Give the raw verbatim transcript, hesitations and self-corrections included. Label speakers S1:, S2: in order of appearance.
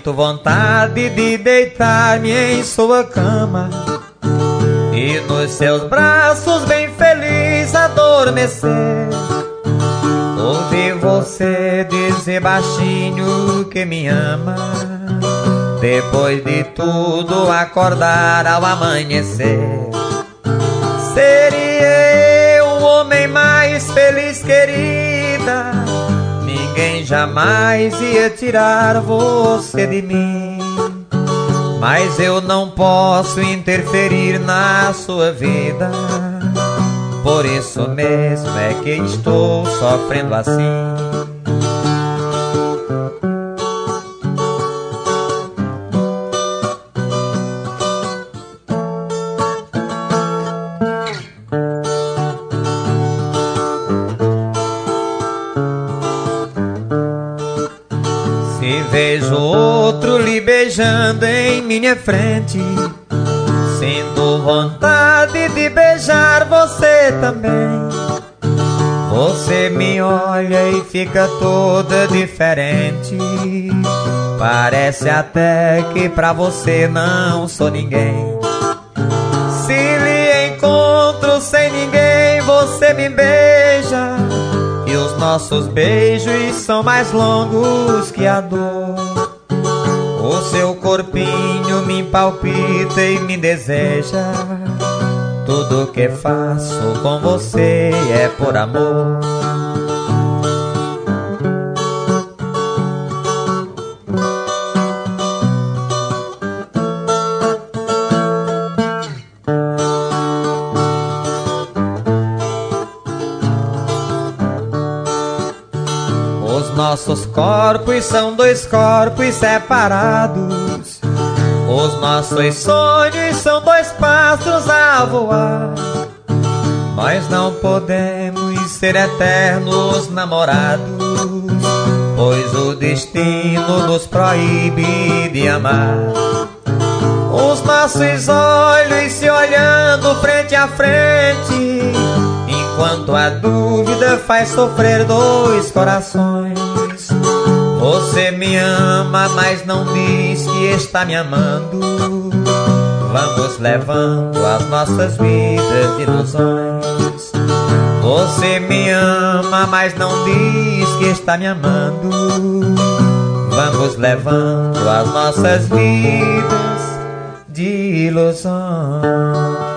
S1: Sinto vontade de deitar-me em sua cama e nos seus braços bem feliz adormecer. Ouvir você dizer baixinho que me ama, depois de tudo acordar ao amanhecer. Seria eu o homem mais feliz, querida. Ninguém jamais ia tirar você de mim. Mas eu não posso interferir na sua vida, por isso mesmo é que estou sofrendo assim. Se vejo outro lhe beijando em minha frente, sinto vontade de beijar você também. Você me olha e fica toda diferente. Parece até que pra você não sou ninguém. Se lhe encontro sem ninguém, você me beija, e os nossos beijos são mais longos que a dor. O seu corpinho me palpita e me deseja. Tudo que faço com você é por amor. Os nossos corpos são dois corpos separados. Os nossos sonhos são dois pássaros a voar. Nós não podemos ser eternos namorados, pois o destino nos proíbe de amar. Os nossos olhos se olhando frente a frente, enquanto a dúvida faz sofrer dois corações. Você me ama, mas não diz que está me amando. Vamos levando as nossas vidas de ilusões. Você me ama, mas não diz que está me amando. Vamos levando as nossas vidas de ilusões.